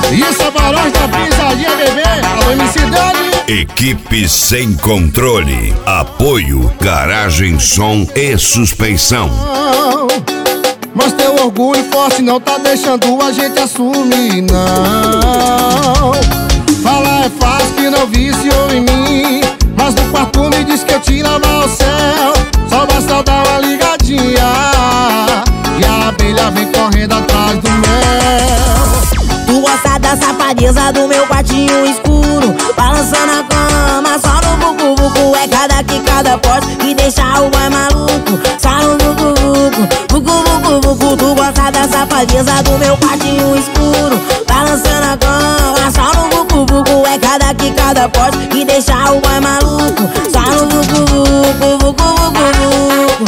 Isso é Barões da Pisadinha, bebê. Alô, MC Dani. Equipe Sem Controle. Apoio Garagem Som e Suspensão. Mas teu orgulho forte não tá deixando a gente assumir, não. Falar é fácil que não viciou em mim, mas no quarto me diz que eu te lavo ao céu. Só basta dar uma ligadinha e a abelha vem correndo atrás do mel. Tu gosta da safadeza do meu quartinho escuro, balançando a cama, só no vucu-vucu. É cada que cada pote que deixa o boy maluco. Só no vucu-vucu, vucu-vucu-vucu. Tu gosta da safadeza do meu quartinho escuro, balançando a cama, só no vucu-vucu. É cada que cada pote que deixa o boy maluco. Só no vucu-vucu, vucu-vucu-vucu.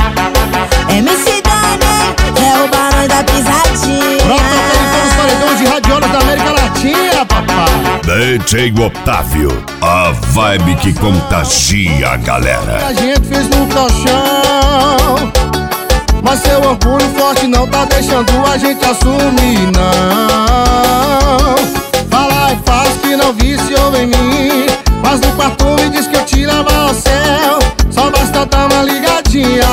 MC Dani, é o Barões da Pisadinha. Pronto, paredões de radiolas da América Latina, papai. DJ Otávio, a vibe que contagia a galera. A gente fez no colchão, mas seu orgulho forte não tá deixando a gente assumir, não. Falar é fácil que não viciou em mim, mas no quarto me diz que eu te levo ao céu. Só basta dar uma ligadinha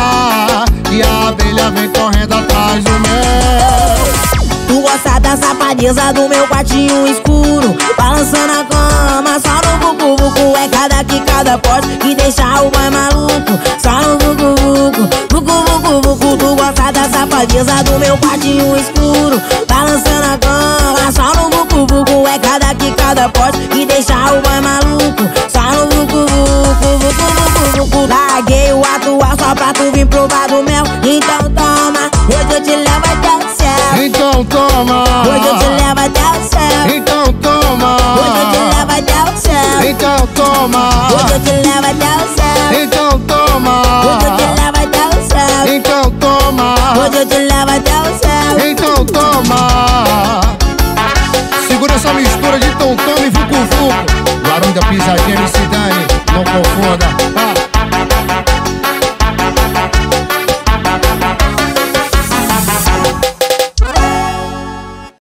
e a abelha vem correndo atrás do mel. Tu gosta da safadeza do meu quartinho escuro, balançando a cama, só no vucu-vucu. É cada que cada pote que deixa o boy maluco. Só no vucu-vucu, vucu-vucu-vucu. Tu gosta da safadeza do meu quartinho escuro, balançando a cama, só no vucu-vucu. É cada que cada pote que deixa o boy maluco. Só no vucu-vucu, vucu-vucu-vucu. Larguei o atual só pra tu vir provar do mel. Então toma, hoje eu te levo até o céu. Então toma, hoje eu te levo até o céu. então toma, hoje eu te levo até o céu. então toma, hoje eu te levo até o céu. então toma, hoje eu te levo até o céu. então toma, hoje eu te levo até o céu. então toma. Segura essa mistura de tom-tom e vucu-vucu. Barões da Pisadinha, MC Dani, não confunda.